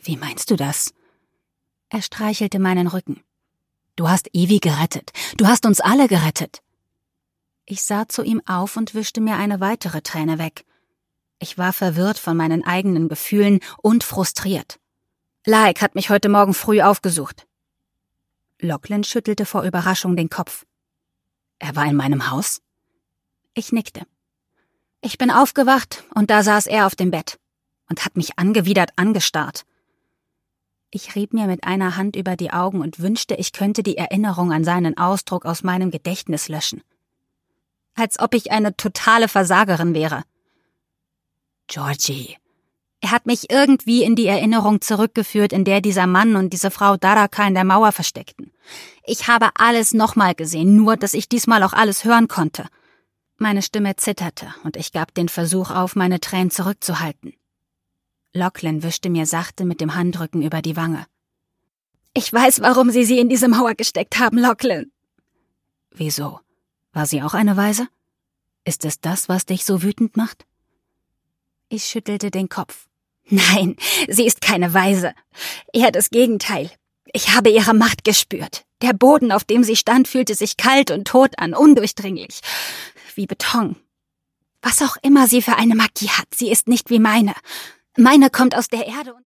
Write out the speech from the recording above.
Wie meinst du das? Er streichelte meinen Rücken. Du hast Evie gerettet. Du hast uns alle gerettet. Ich sah zu ihm auf und wischte mir eine weitere Träne weg. Ich war verwirrt von meinen eigenen Gefühlen und frustriert. Like hat mich heute Morgen früh aufgesucht. Lachlan schüttelte vor Überraschung den Kopf. Er war in meinem Haus? Ich nickte. Ich bin aufgewacht und da saß er auf dem Bett und hat mich angewidert angestarrt. Ich rieb mir mit einer Hand über die Augen und wünschte, ich könnte die Erinnerung an seinen Ausdruck aus meinem Gedächtnis löschen. Als ob ich eine totale Versagerin wäre. Georgie. Er hat mich irgendwie in die Erinnerung zurückgeführt, in der dieser Mann und diese Frau Daraka in der Mauer versteckten. Ich habe alles nochmal gesehen, nur dass ich diesmal auch alles hören konnte. Meine Stimme zitterte und ich gab den Versuch auf, meine Tränen zurückzuhalten. Lachlan wischte mir sachte mit dem Handrücken über die Wange. Ich weiß, warum Sie in diese Mauer gesteckt haben, Lachlan. Wieso? War sie auch eine Waise? Ist es das, was dich so wütend macht? Ich schüttelte den Kopf. Nein, sie ist keine Waise. Eher das Gegenteil. Ich habe ihre Macht gespürt. Der Boden, auf dem sie stand, fühlte sich kalt und tot an, undurchdringlich. Wie Beton. Was auch immer sie für eine Magie hat, sie ist nicht wie meine. Meine kommt aus der Erde und